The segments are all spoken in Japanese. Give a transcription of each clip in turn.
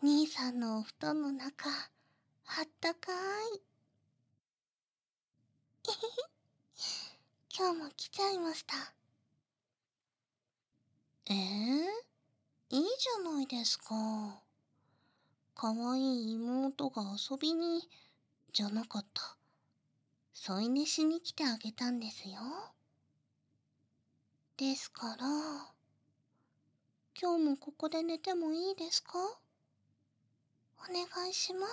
兄さんのお布団の中、あったかい。今日も来ちゃいました。いいじゃないですか。かわいい妹が遊びに、じゃなかった。添い寝しに来てあげたんですよ。ですから、今日もここで寝てもいいですか？お願いします。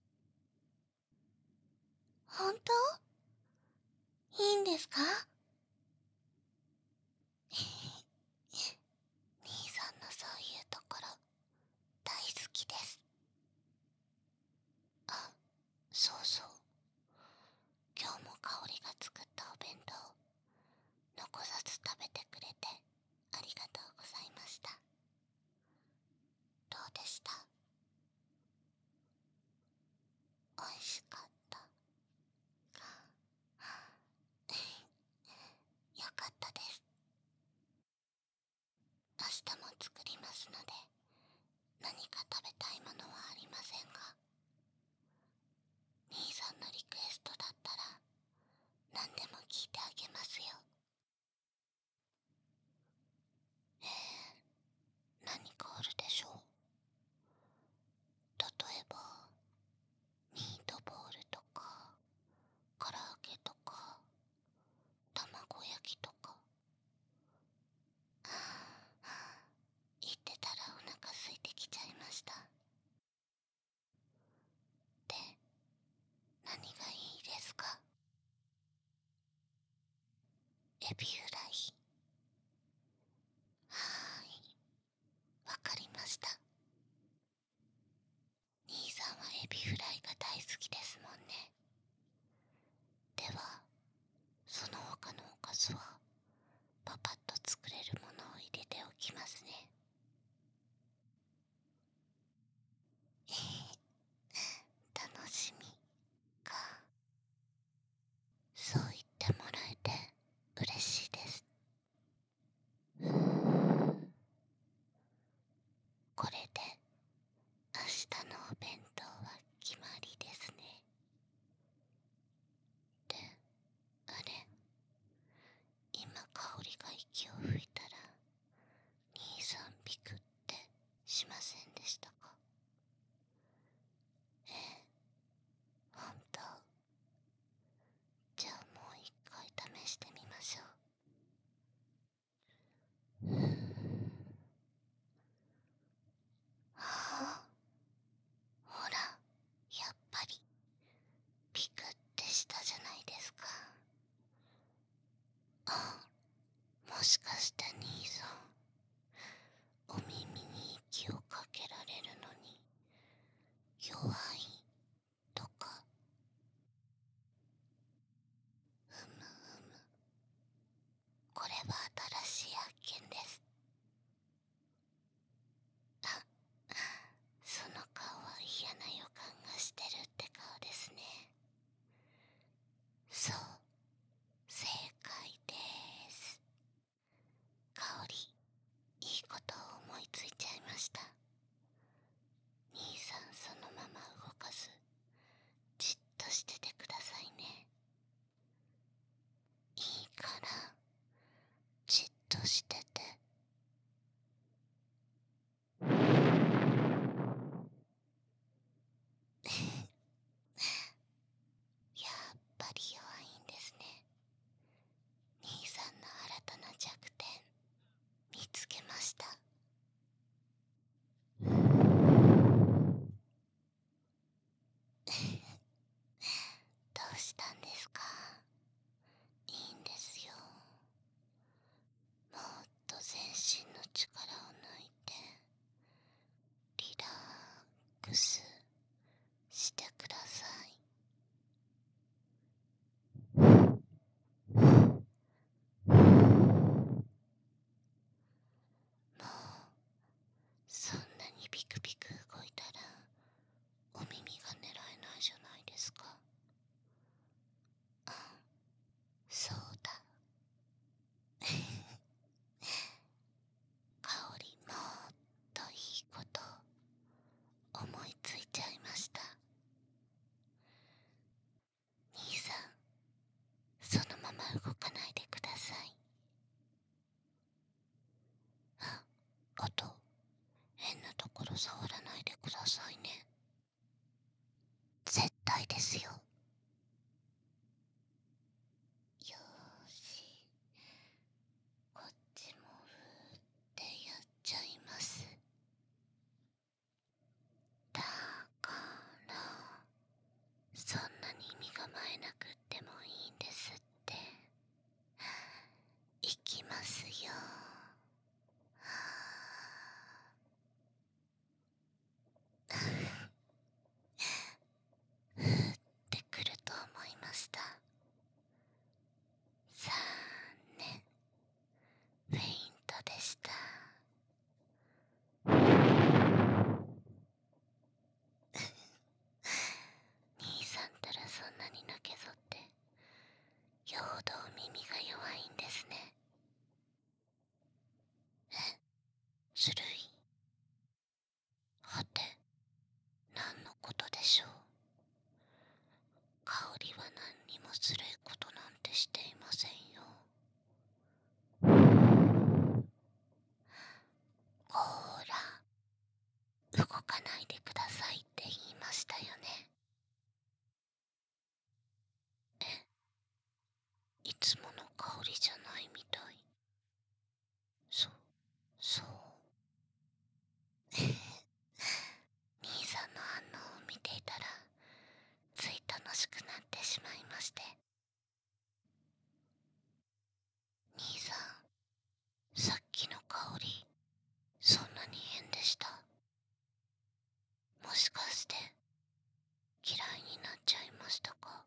本当？いいんですか？兄さんのそういうところ、大好きです。あ、そうそう。今日も香りが作ったお弁当、残さず食べてくれてありがとうございました。どうでした？美味しかったか？よかったです。明日も作りますので、何か食べたいものはありませんが、兄さんのリクエストだったら何でも聞いてあげますよ。何かあるでしょう？例えばミートボールとか唐揚げとか卵焼きとか。言ってたらお腹空いてきちゃいました。で、何がいいですか？エビフライ。はーい、わかりました。兄さんはエビフライが大好きですもんね。では、その他のおかずはパパッと作れるものを入れておきますね。楽しみか。そう言ってもらえて嬉しいです。これで明日のお弁当は決まりですね。で、あれ、今香りが息を吹いたら兄さんビクってしませんでしたか？本当？じゃあもう一回試してみましょう。はあ、ほら、やっぱりビクってしたじゃないですか。もしかして兄さん、お耳に息をかけられるのに弱いとか？ふむふむ、これは新しい発見です。あ、その顔は嫌な予感がしてるって顔ですね。そう、正解です。香り、いいことを思いついちゃいました。兄さんそのまま動かず、じっとしててくださいね。いいから、じっとしてて。やっぱり弱いんですね。兄さんの新たな弱点、見つけました。どうしたんですか？いいんですよ。もっこと変なところ触らないでくださいね。絶対ですよ。よーし、こっちもふーってやっちゃいます。だからそんなに身構えなくってもいいんですって。いきますよ。ふーってくると思いました。残念、フェイントでした。兄さんたらそんなに泣けぞって、よほど耳が弱いんですね。ずるい。はて、何のことでしょう。香りは何にもずるいことなんてしていませんよ。こーら、動かないでくださいって言いましたよね。いつもの香りじゃないみたい。そう、そう。兄さんの反応を見ていたら、つい楽しくなってしまいまして。兄さん、さっきの香り、そんなに変でした。もしかして嫌いになっちゃいましたか？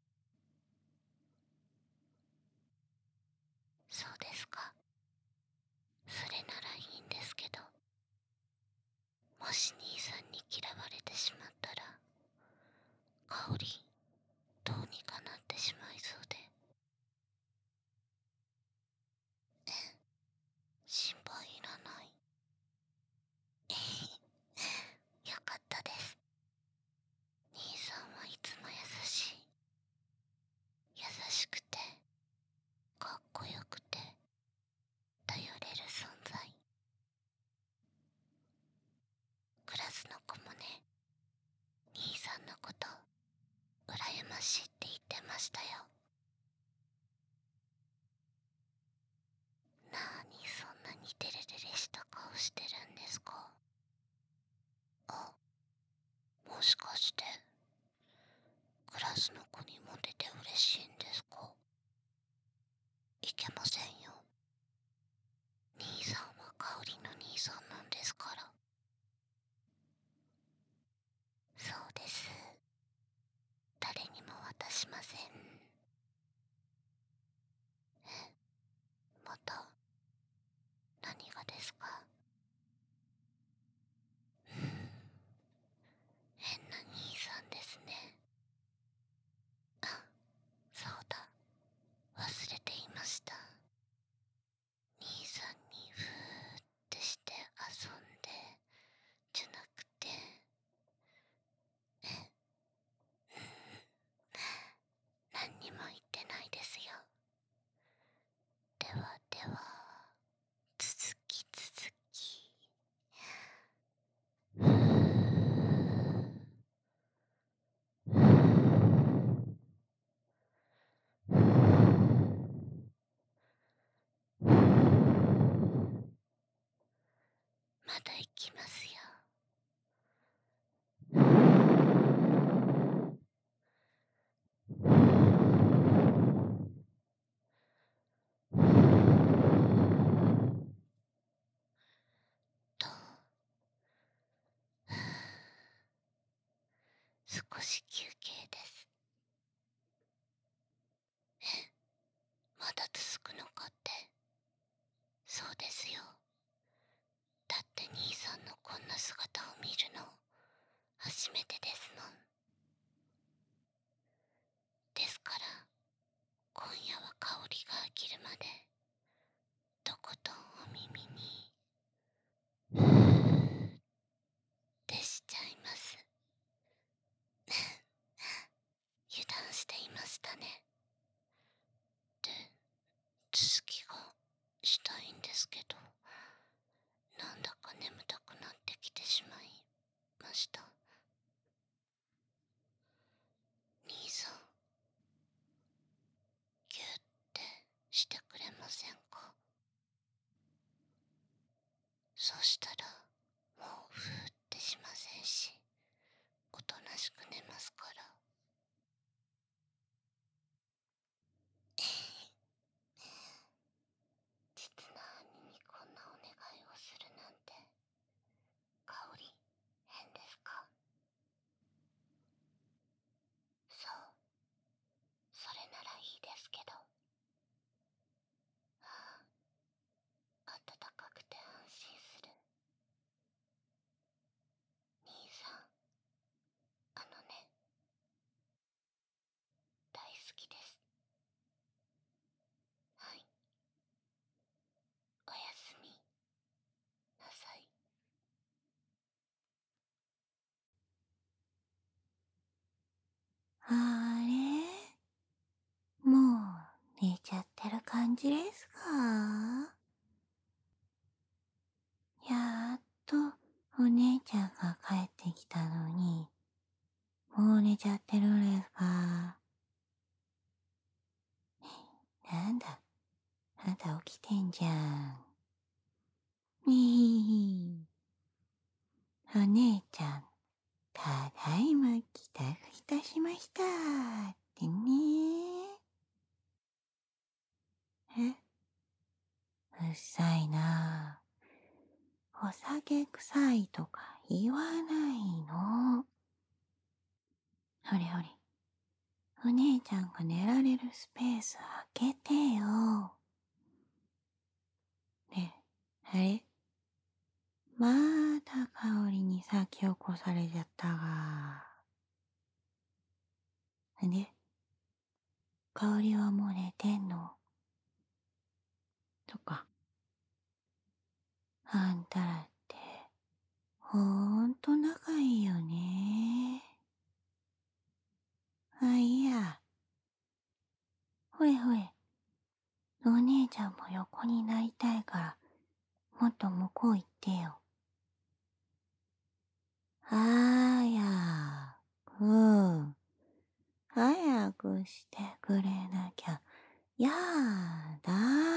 そうですか。それならいいんですけど、もし兄さんに嫌われてしまったら、香りどうにかなってしまいそうで。心配いらない。よかったです。兄さんはいつも優しい。優しくてかっこよくて頼れる存在。クラスの子もね、兄さんのこと羨ましいって言ってましたよ。なーにそんなにデレデレした顔してるんですか？あ、もしかしてクラスの子にモテて嬉しいんですか？いけませんよ。兄さんは香りの兄さんなんですから。そうです。誰にも渡しません。また何がですか？変な兄さんですね。あ、そうだ、忘れていました。兄さんにふーってして遊んでじゃなくて、何にも言ってないですよ。ではでは、続き続き。ふーふーふー、まだ行きますよ。と、少し休憩です。まだ続くのかって。そうですよ。だって兄さんのこんな姿を見るの初めてですもん。ですから今夜は香りが飽きるまでとことんお耳にふーってしちゃいます。油断していましたね。で、続きがしたいんですけど、 なんだか眠たくなってきてしまいました。兄さん、ギュッてしてくれませんか？そしたらもうふーってしませんし、おとなしく寝ますから。実の兄にこんなお願いをするなんて、香り変ですか？そう、それならいいですけど。ああ、暖かくて安心する。兄さん、あのね、大好きです。はい、おやすみなさい。 あれ、もう寝ちゃってる感じですか？やっとお姉ちゃんが帰ってきたのに、もう寝ちゃってるんですか？なんだ、あんた起きてんじゃん。にひひ。お姉ちゃん、ただいま帰宅いたしましたってね。え、うっさいな。お酒臭いとか言わないの。ほれほれ、お姉ちゃんが寝られるスペース開けてよ。ねえ、あれ、また香りに先を越されちゃったが。で、香りはもう寝てんの？とか、あんたらって、ほんと仲いいよね。あ、いいや。ほれほれ、お姉ちゃんも横になりたいから、もっと向こう行ってよ。はやく、早くしてくれなきゃ、やだ。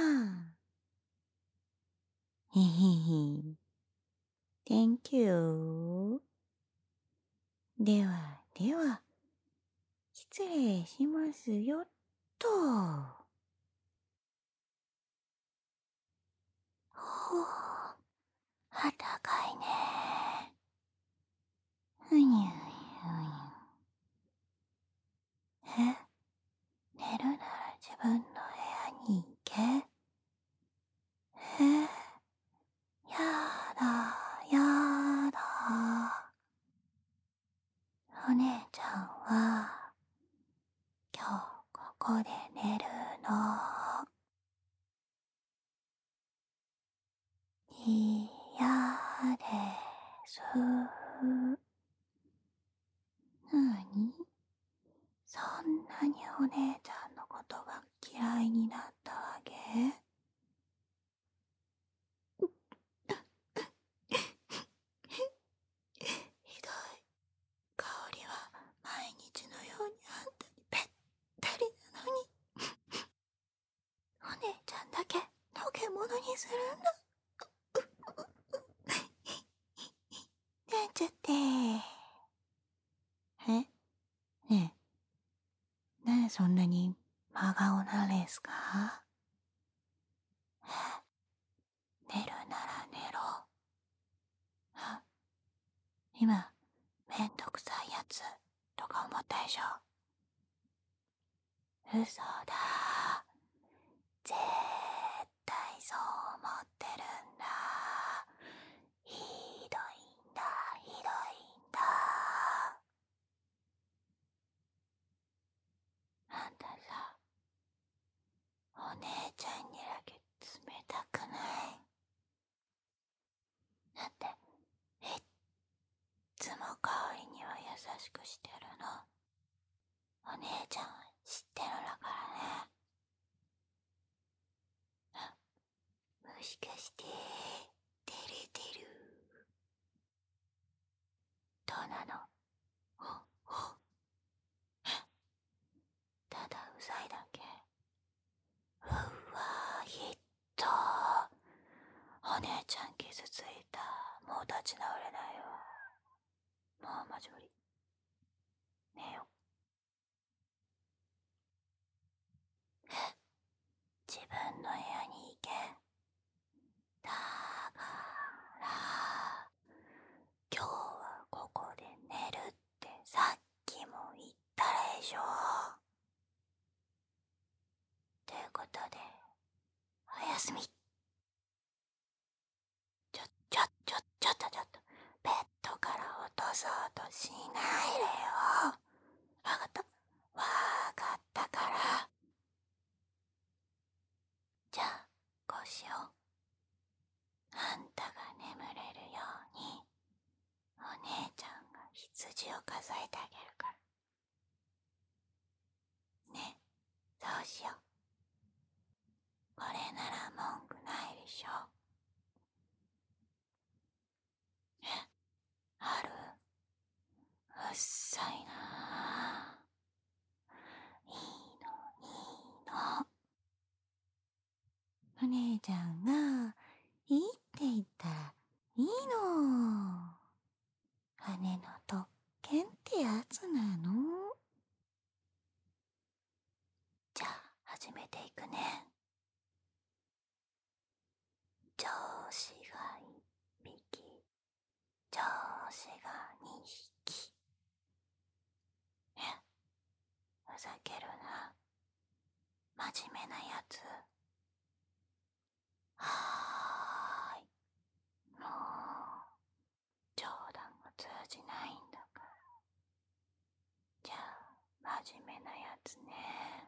ひひひ。Thank you. ではでは、失礼しますよっと。ほう、あったかいね。うにゅうにゅうにゅ。え、寝るなら自分の部屋に行け。やだ、やだ。お姉ちゃんは、今日ここで寝るの。嫌です。なに？そんなにお姉ちゃんのことが嫌いになったわけ？ひどい。香りは毎日のようにあんたにべったりなのに、お姉ちゃんだけのけものにするんだ。なんちゃって。え、ねえ、なんでそんなに真顔なんですか？寝るなら寝ろ。あ、今、めんどくさいやつとか思ったでしょ？嘘だ。絶対そう思ってるんだ。ひどいんだ、ひどいんだ。あんたさ、お姉ちゃんにだけ冷たくない？だって、いっつも香りには優しくしてるの。お姉ちゃんは知ってるんだからね。もしかして、照れてる。どうなの？ほ。ただうざいだけ。うわ、ひっと。お姉ちゃん傷ついた。もう立ち直れないわ。もうマジ無理。寝よ。自分の部屋に行け。だから今日はここで寝るってさっきも言ったでしょ。ということでおやすみ。ちょっとベッドから落とそうとしないでよ。わかったから。じゃあこうしよう。あんたが眠れるようにお姉ちゃんが羊を数えてあげるからね。そうしよう。これなら文句ないでしょ。ある？うっさいな。いいの。お姉ちゃんがいいって言ったらいいの。羽の特権ってやつなの。じゃあ始めていくね。上司が1匹、上司が2匹。ふざけるな。真面目なやつ。はーい。もう冗談が通じないんだから。じゃあ真面目なやつね。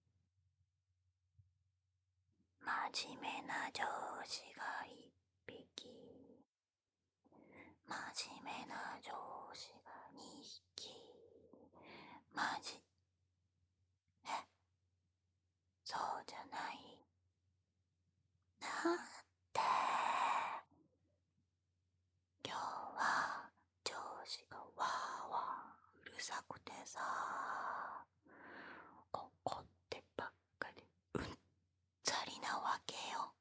真面目な上司が1匹、真面目な上司が2匹。そうじゃない。だって今日は上司がわーわーうるさくてさ、怒ってばっかでうんざりなわけよ。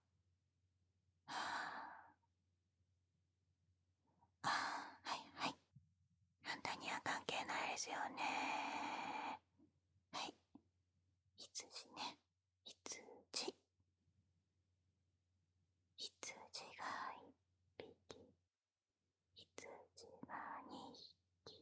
はい。あんたには関係ないですよね。はい。羊ね。羊が1匹。羊が2匹。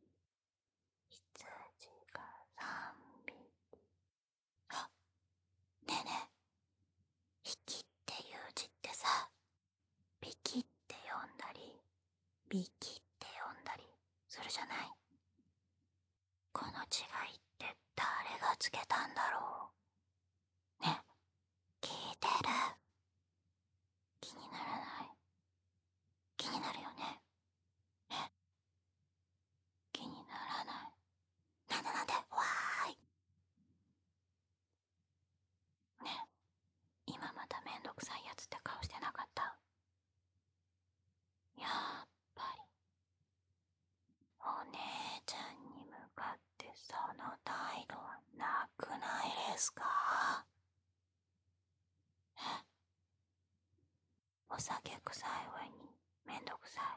羊が3匹。あ、ねえねえ。匹っていう字ってさ、匹って読んだり、ビキって読んだりするじゃない。この違いって誰がつけたんだろうね。聞いてる？気にならない？気になるよね。気にならない？なんでわーい。ね、今まためんどくさいやつって顔してなかった？やっぱりお姉ちゃんに向かってその態度はなくないですか？お酒臭い上にめんどくさい。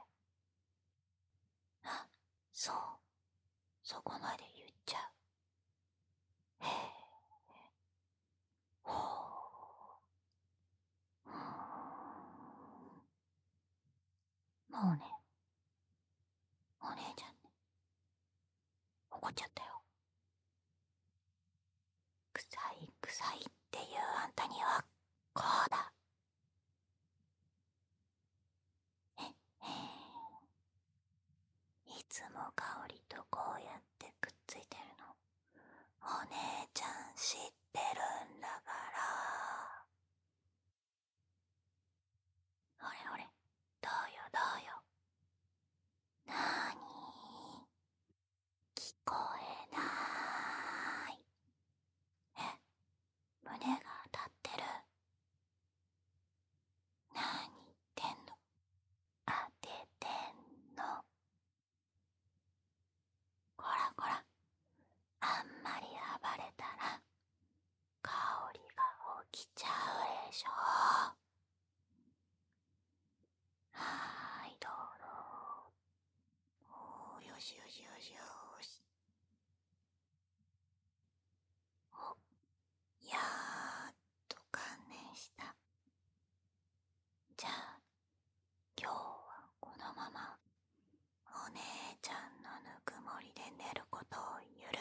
あ、そう、そこまで言っちゃう。へえ、ほう。もうね、お姉ちゃんね、怒っちゃったよ。臭いっていうあんたにはこうだ。いつも香りとこうやってくっついてるのお姉ちゃん知ってるんだから。ほれどうよ。なーに？聞こえない？胸が当たってる？なーに言ってんの？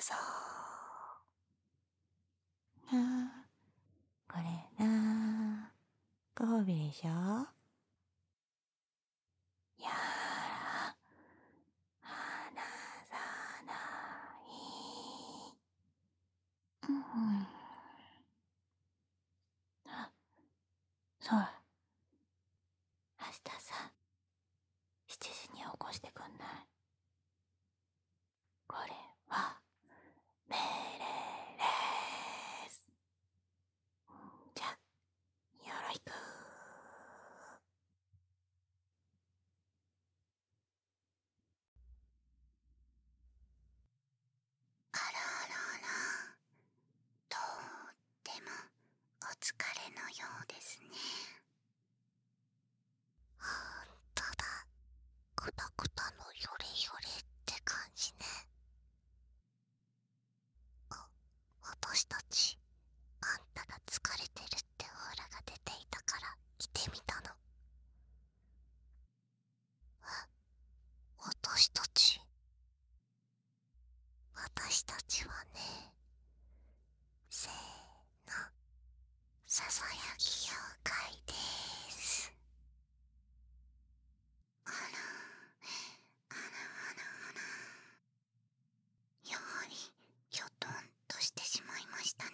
ぞ。あ、これな、ご褒美でしょ。やら、離さない。うん。あ、そうだ。明日さ、7時に起こしてくんない？これは命令です。じゃ、よろしく。 あらあらあら、とってもお疲れのようですね。ほんとだ、くたくたのよれよれって感じね。私たち、あんたが疲れてるってオーラが出ていたから来てみたの。私たちはね、せーの、ささやき妖怪です。あら、あらあらあら。やはり、きょとんとしてしまいましたね。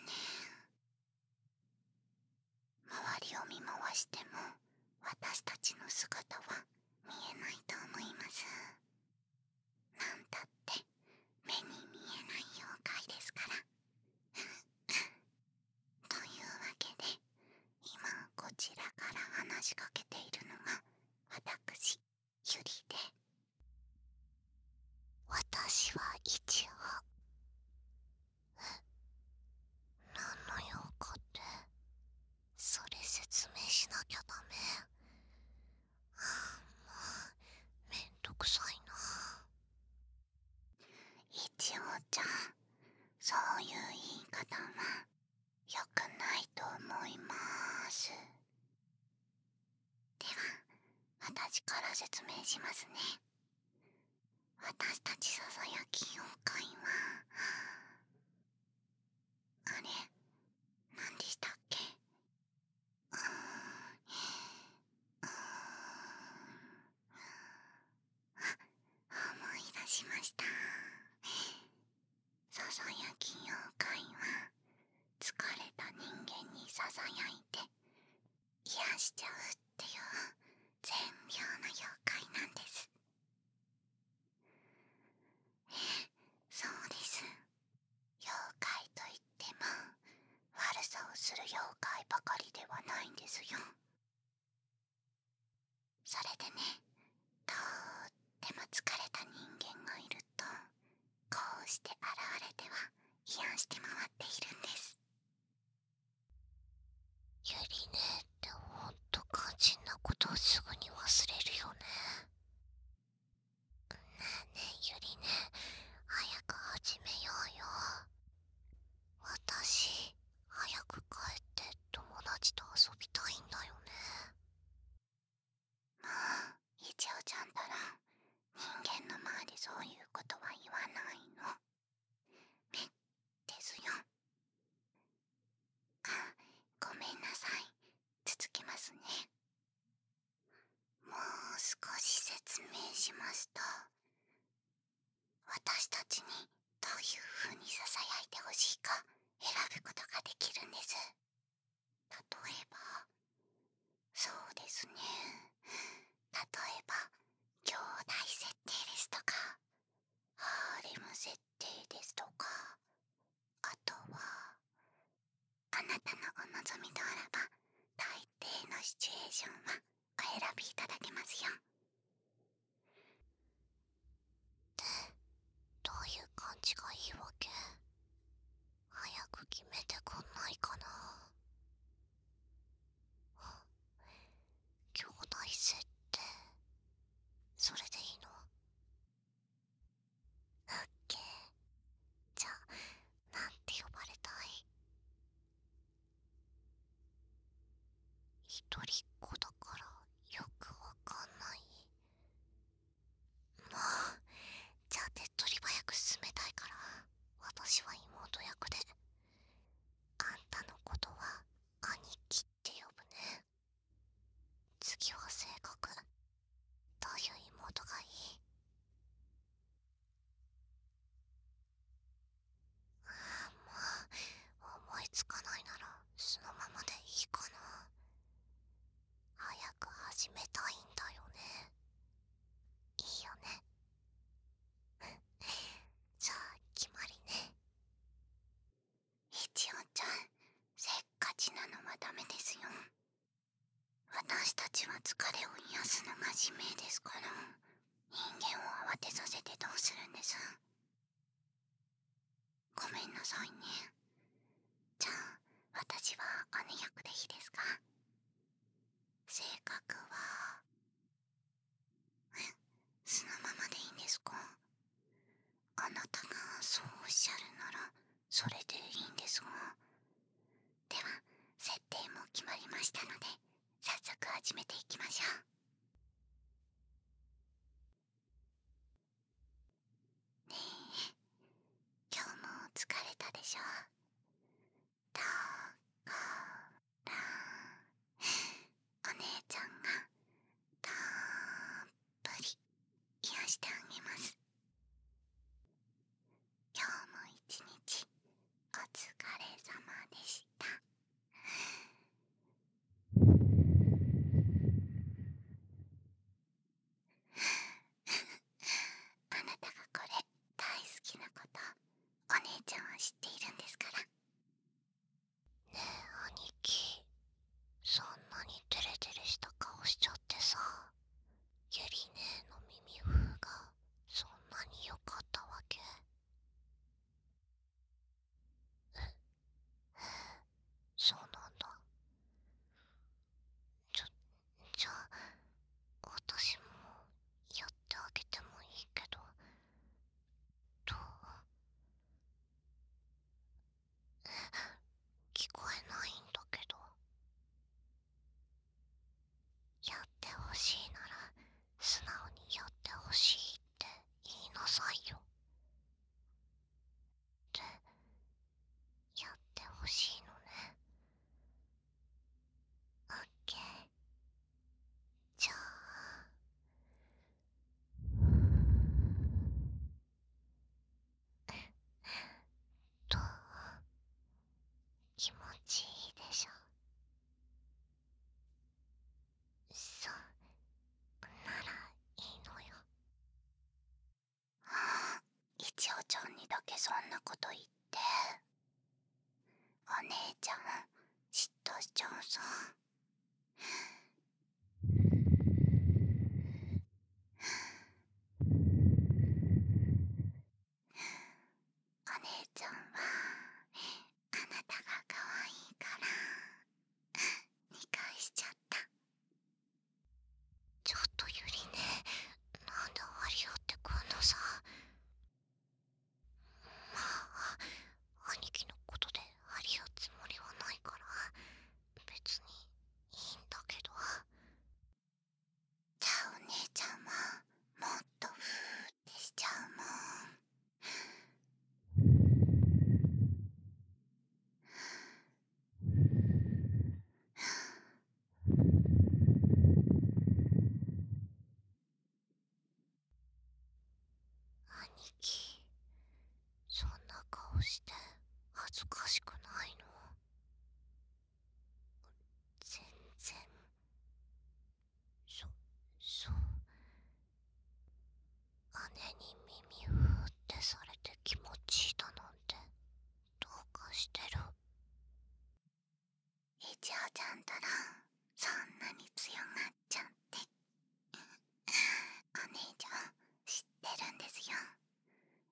周りを見回しても、私たちの姿は見えないと思います。なんたって、目に見えない妖怪ですから。というわけで、今こちらから話しかけているのが私、ゆりで、私は一応、何の用かって、それ説明しなきゃダメ。もうめんどくさいな。一応ちゃん、そういう言い方は良くないと思います。では、私から説明しますね。私たちささやき妖怪は、あれ、何でしたっけ。うーん、思い出しました。ささやき妖怪は、疲れた人間にささやいて癒しちゃうっていう善良な妖怪なんです。そうです。妖怪といっても悪さをする妖怪ばかりではないんですよ。それでね、とっても疲れた人間がいると、こうして現れては癒して回っているんです。ゆりねってほんと肝心なことをすぐに忘れるよね。ねえねえゆりね、早く始めようよ。私、早く帰って友達と遊びたいんだよね。もう、一応ちゃんたら、人間の前でそういうことは言わないの。ね、ですよ。あ、ごめんなさい。続けますね。もう少し説明しますと、私たちにどういう風にささやいてほしいか選ぶことができるんです。例えば、そうですね。例えば、兄弟設定ですとか、ハーレム設定ですとか、あとは、あなたのお望みであらば、大抵のシチュエーションはお選びいただけますよ。で、どういう感じがいいわけ？早く決めてくんないかな。兄弟設定、それでいいの？オッケー。じゃあ、なんて呼ばれたい？一人っ子だからよくわかんない。もう、じゃあ手っ取り早く進めたいから、私始めたいんだよね。いいよね。じゃあ決まりね。いちおちゃん、せっかちなのはダメですよ。私たちは疲れを癒すのが使命ですから、人間を慌てさせてどうするんです。ごめんなさいね。じゃあ私は姉役でいいですか？性格はそのままでいいんですか？あなたがそうおっしゃるならそれでいいんですが。では設定も決まりましたので早速始めていきましょう。ねえ、今日も疲れたでしょ。だからお姉ちゃんがたっぷり癒してあげます。今日も一日お疲れ様でした。あなたがこれ大好きなことお姉ちゃんは知っているんですから。ねえ兄貴、そんなにテレテレした顔しちゃってさ、ゆりねえの耳風がそんなに良かったわけ？そうなんだ。じゃあ私もやってあげてもいいけど、どう？聞こえないんだけど。やってほしいなら素直にやってほしいって言いなさいよ。で、やってほしいのね。オッケー。じゃあどう？気持ちいいでしょ？そうならいいのよ。はあ、いちおちゃんにだけそんなこと言って。お姉ちゃん嫉妬しちゃうさ。お姉ちゃんはあなたが可愛いから2回しちゃった。ちょっとゆりね、なんで張り合ってくんのさ。まあ兄貴のことで張り合うつもりはないから別にいいんだけど。じゃあお姉ちゃんはもっとふーってしちゃうもん。兄貴、そんな顔して恥ずかしくないの？全然。そう姉に耳ふーってされて気持ちいいだなんてどうかしてる。いちおちゃんたらそんなに強がっちゃって。お姉ちゃん知ってるんですよ。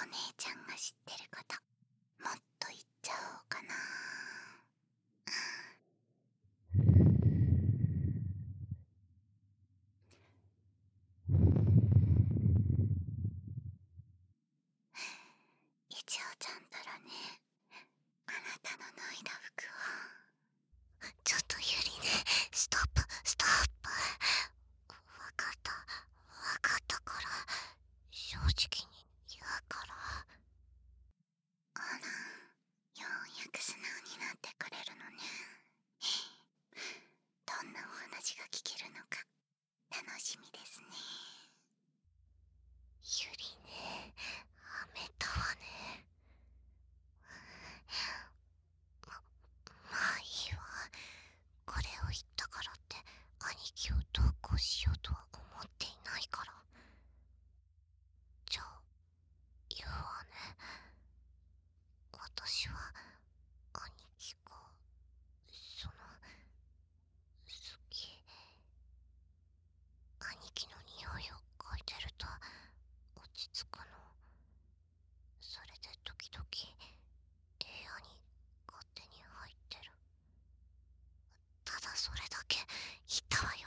姉ちゃんが知ってることもっと言っちゃおうかな。いちおちゃんたらね、あなたの脱いだ服を。ちょっとゆりね、ストップストップ。わかったわかったから、正直に言うから。あら、ようやく素直になってくれるのね。どんなお話が聞けるのか楽しみですね。ゆりね、はめたわね。まあいいわ。これを言ったからって兄貴をどうこうしようとは思っていないから。じゃあ言うわね。私は兄貴が好き。兄貴の匂いを嗅いでると落ち着くの。それで時々部屋に勝手に入ってる。ただそれだけ言ったわよ。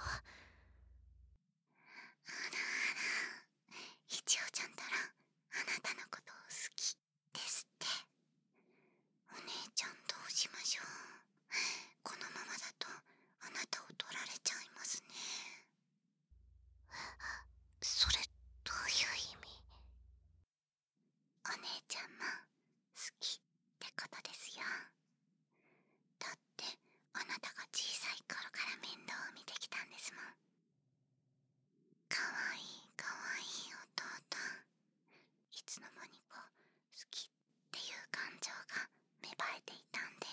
あらあら、いちおちゃんたらあなたのことを好きですって。お姉ちゃんどうしましょう。このままだとあなたを取られちゃいますね。それどういう意味？お姉ちゃんも好きってことですよ。だってあなたが小さい頃から面倒を見てきたんですもん。かわいいかわいい弟。いつの間にか好きっていう感情が芽生えていたんです。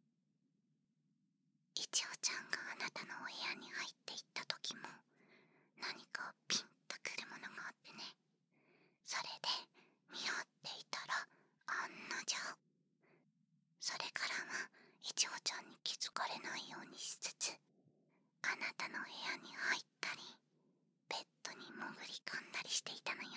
いちおちゃんがあなたのお部屋に入っていった時も何かピンとくるものがあってね。それで見張っていたら案の定。それからはいちおちゃんに気づかれないようにしつつあなたの部屋に入ったりベッドに潜り込んだりしていたのよ。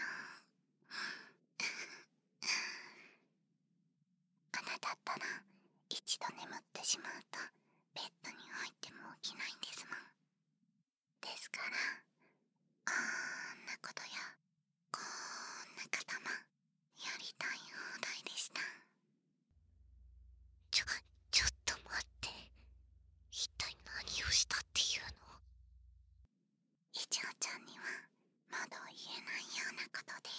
あなたったら一度眠ってしまうとベッドに入っても起きないんですもん。ですからあんなことやこんなこともやりたい放題でした。ちょっと待って。一体何をしたっていうの？いちおちゃんにはまだ言えないようなことです。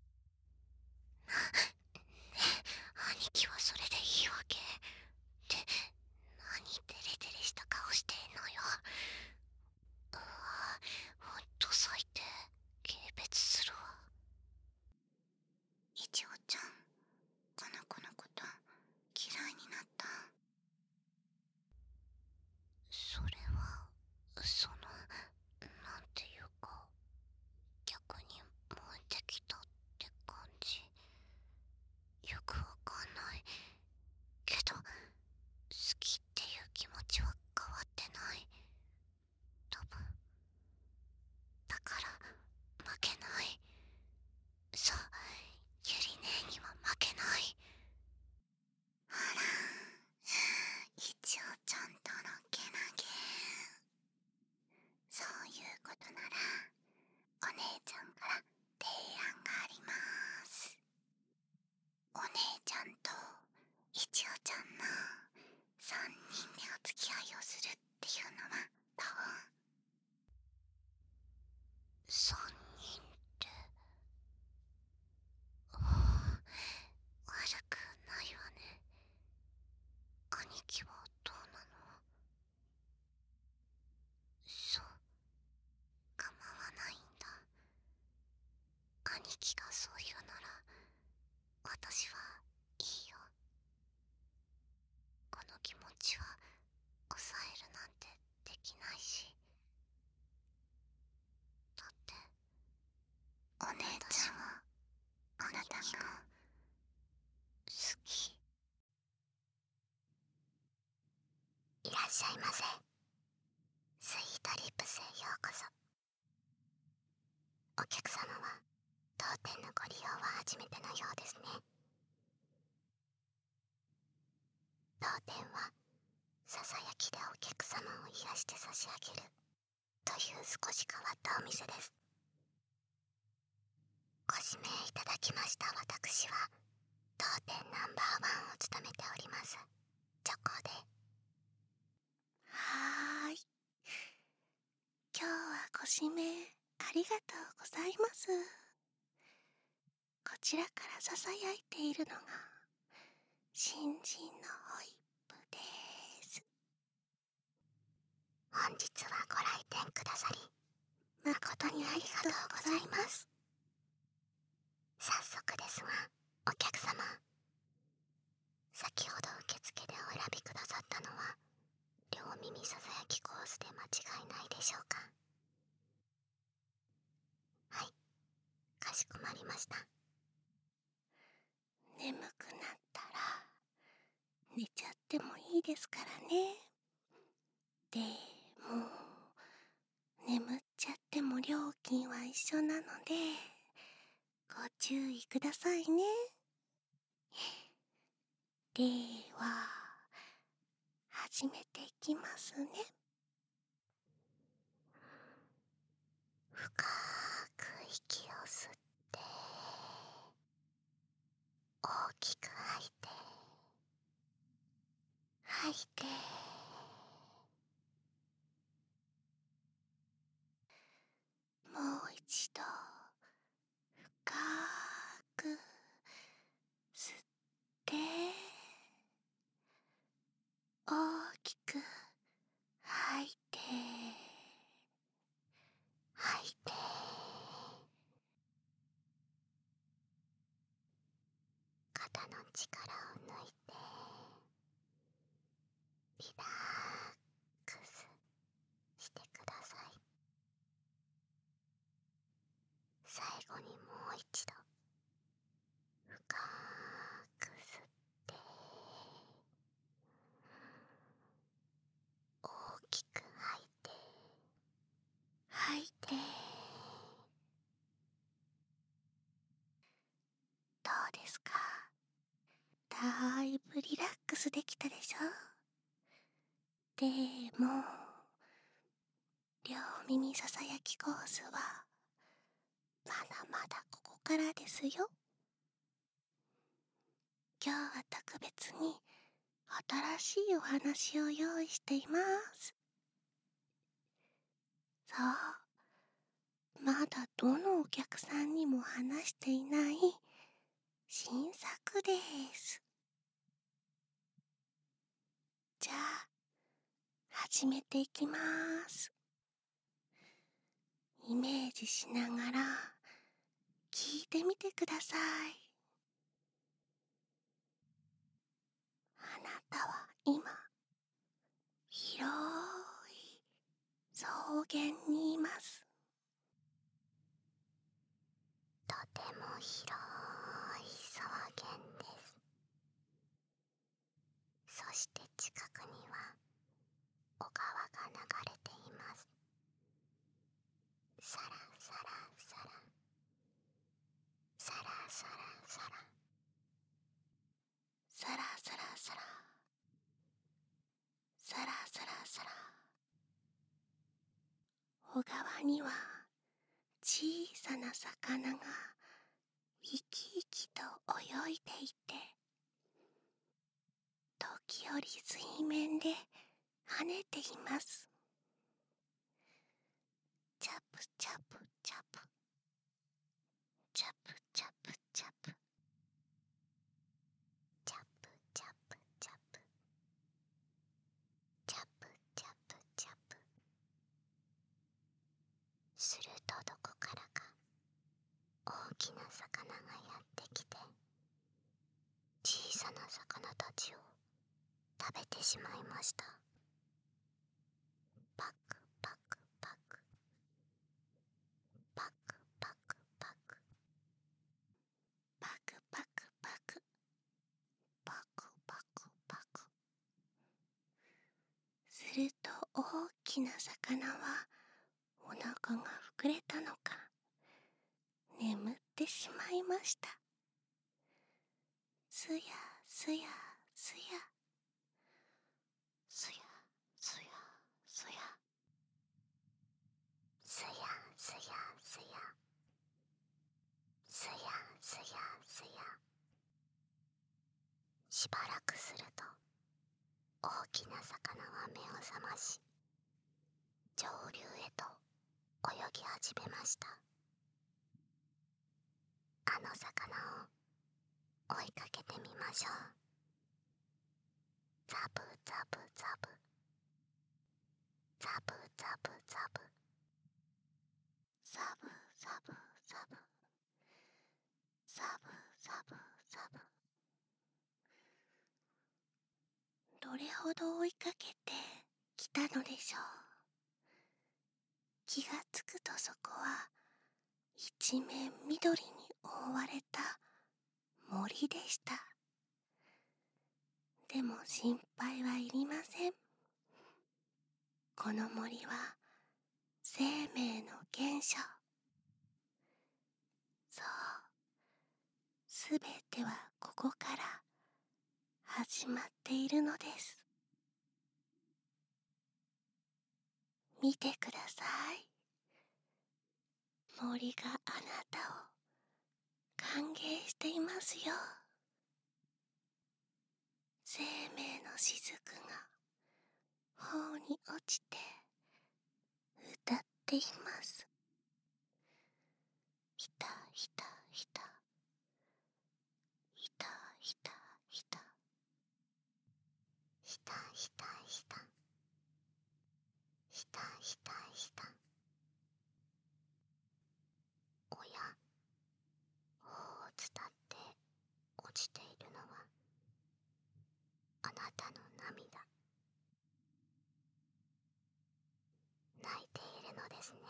兄貴はそれでいいわけ？って何デレデレした顔してんのよ。うわ、ほんと最低。軽蔑するわ。いちおちゃん、この子のこと嫌いになった？それはなんていうか逆に燃えてきたって感じ。よくわかんないけど好きっていう気持ちは変わってない。多分だから負けない。そう、ゆり姉には負けない。あら、いちおちゃんとろけなげ。そういうことならお姉ちゃんから提案があります。お姉ちゃんといちおちゃんの3人でお付き合いをするっていうのはどう？3人って悪くないわね。兄貴はどうなの？そう構わないんだ。兄貴がそう言うなら私はいいよ。この気持ちは抑えるなんてできないし。だってお姉ちゃんはあなたが好き。いらっしゃいませ。スイートリップスへようこそ。お客様はど店のご利用は初めてのようですね。当店はささやきでお客様を癒して差し上げるという少し変わったお店です。ご指名いただきました私は当店ナンバーワンを務めておりますチョコで。 はーい。今日はご指名ありがとうございます。こちらからささやいているのが新人のホイップです。 本日はご来店くださり誠にありがとうございます。早速ですがお客様、先ほど受付でお選びくださったのは両耳ささやきコースで間違いないでしょうか。はい、かしこまりました。 眠くなったら寝ちゃってもいいですからね。でも眠っちゃっても料金は一緒なのでご注意くださいね。では始めていきますね。 深く息を吸って大きく吐いて吐いて、 もう一度深く吸って大きく吐いて、 吐いて、肩の力を抜いてリラックスしてください。最後にもう一度深く吸って大きく吐いて吐いて。どうですか？だいぶリラックスできたでしょ？でも両耳ささやきコースはまだまだここからですよ。今日は特別に新しいお話を用意しています。そう、まだどのお客さんにも話していない新作です。じゃあ始めていきます。イメージしながら聞いてみてください。あなたは今広い草原にいます。 とても広い草原です。そして近くには小川が流れています。さらさらさらさらさらさらさらさらさらさらさらさら、小川には小さな魚が生き生きと泳いでいて、時折水面で跳ねています。チャプチャプチャプチャプチャプチャプ、 チャプチャプチャプチャプチャプチャプ。するとどこからか大きな魚がやってきて小さな魚たちを食べてしまいました。パクパクパクパクパクパクパクパクパクパクパクパク。すると大きな魚はお腹が膨れたのか眠っててしまいました。すやすやすや、すやすやすや、すやすやすや、すやすやすや。しばらくすると大きな魚は目を覚まし、上流へと泳ぎ始めました。あの魚を追いかけてみましょう。ザブザブザブ、ザブザブザブ、ザブザブザブ、ザブザブザブ。どれほど追いかけてきたのでしょう。気がつくとそこは一面緑に覆われた森でした。でも心配はいりません。この森は生命の原初。そう、すべてはここから始まっているのです。見てください。森があなたを歓迎していますよ。生命の雫が頬に落ちて歌っています。ひたひたひた、ひたひたひた、ひたひたひた、ひたひたひた。おや、頬を伝って落ちているのはあなたの涙。泣いているのですね。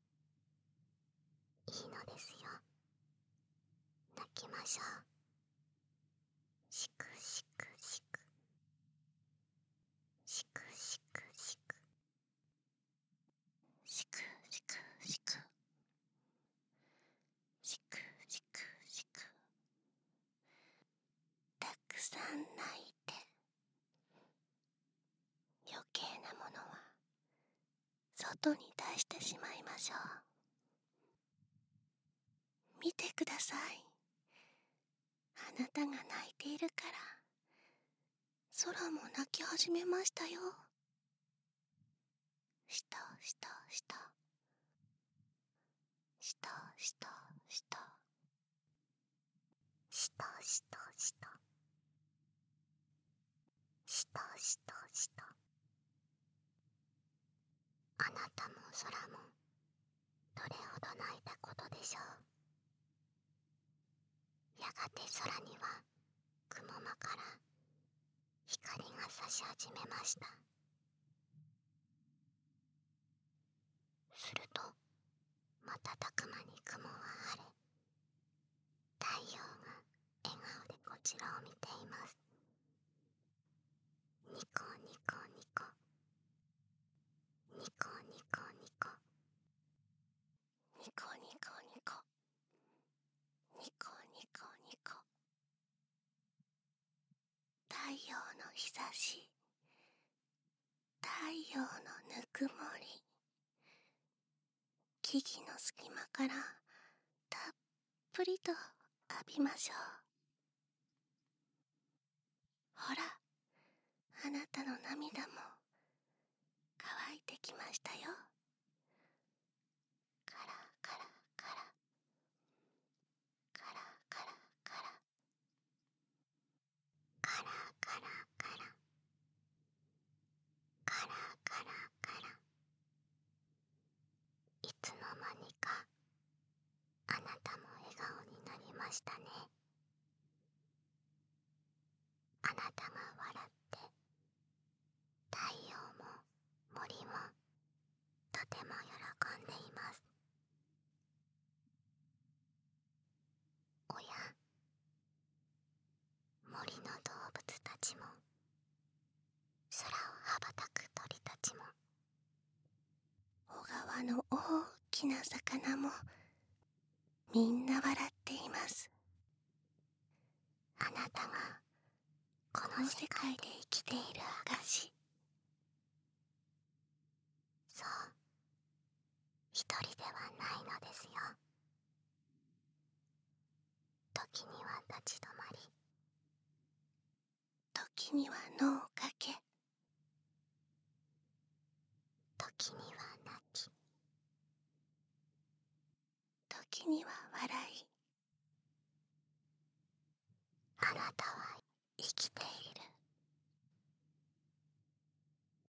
いいのですよ。泣きましょう。しくしくしく、しくしくしく、しくしくしく、しくしくしく。たくさん泣いて、余計なものは外に出してしまいましょう。見てください。あなたが泣いているから空も泣き始めましたよ。しとしとしと、しとしとしと、しとしとしと、しとしとしと。あなたも空もどれほど泣いたことでしょう。やがて空には雲間から光が差し始めました。すると瞬く間に雲は晴れ、太陽が笑顔でこちらを見ています。ニコニコニコ、ニコニコニコ、ニコニコニコ、ニコニコニコ。太陽の日差し、太陽のぬくもり、木々の隙間からたっぷりと浴びましょう。ほら、あなたの涙も乾いてきましたよ。カラカラカラ、カラカラカラ、カラカラカラ、カラカラカラ。いつの間にかあなたも笑顔になりましたね。あなたが笑って太陽も森もとても喜んでいます。おや、森の動物たちも空を羽ばたく鳥たちも、小川の大きな魚もみんな笑って立ち止まり、 時には脳をかけ、 時には泣き、 時には笑い、 あなたは生きている。